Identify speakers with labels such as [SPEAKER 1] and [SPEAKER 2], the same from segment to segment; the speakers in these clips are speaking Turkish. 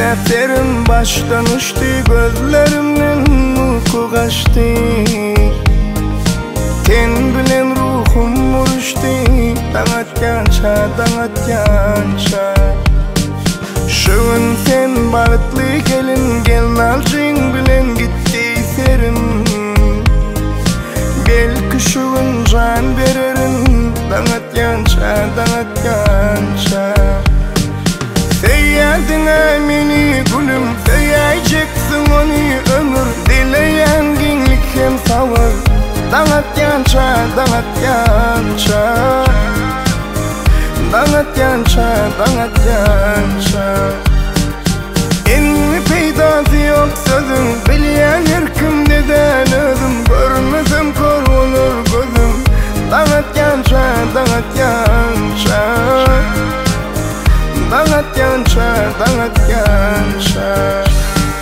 [SPEAKER 1] Defterim baştan uçtu, gözlerimden uyku kaçtı. Ten bilen ruhum uruştu, dağıtgança, dağıtgança. Şuun sen bağıtlı gelin, gelin alcın bilen gitti serim. Belki şuun can vererin, dağıtgança, dağıtgança. Seyyadın meni gülüm, seyyeceksin onu ömür. Dileyen genlik hem savur, dağıtgança, dağıtgança. Dağıtgança, dağıtgança. Enli peydası yok sözüm, bilyen her kimdeden özüm. Görmesem kor olur gözüm, dağıtgança, dağıtgança. Dağıtgança, dağıtgança.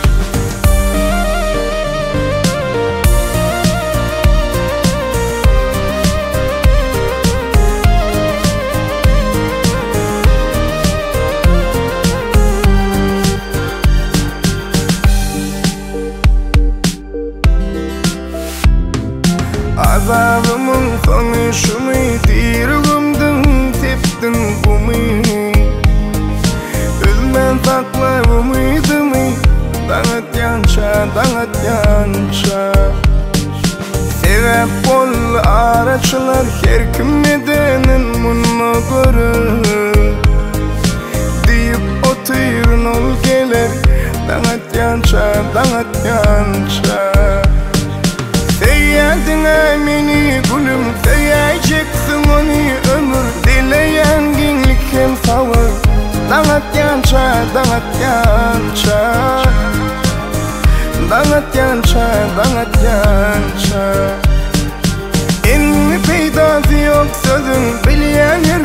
[SPEAKER 1] Azabımın sonu şu muydu, dirgimdin teptin bu muydu? Üzmen sakla bu muydu mu? Dağıtgança, dağıtgança. Sebep ol araçlar, her kim nedenin bunu görür. Deyip oturun ol gelir, dağıtgança, dağıtgança. Seyyadın meni gülüm, seyyeceksin onu ömür. Dileyen genlik hem savur, dağıtgança, dağıtgança. Dağıtgança, dağıtgança. Enli peydası yok sözün, bilyen her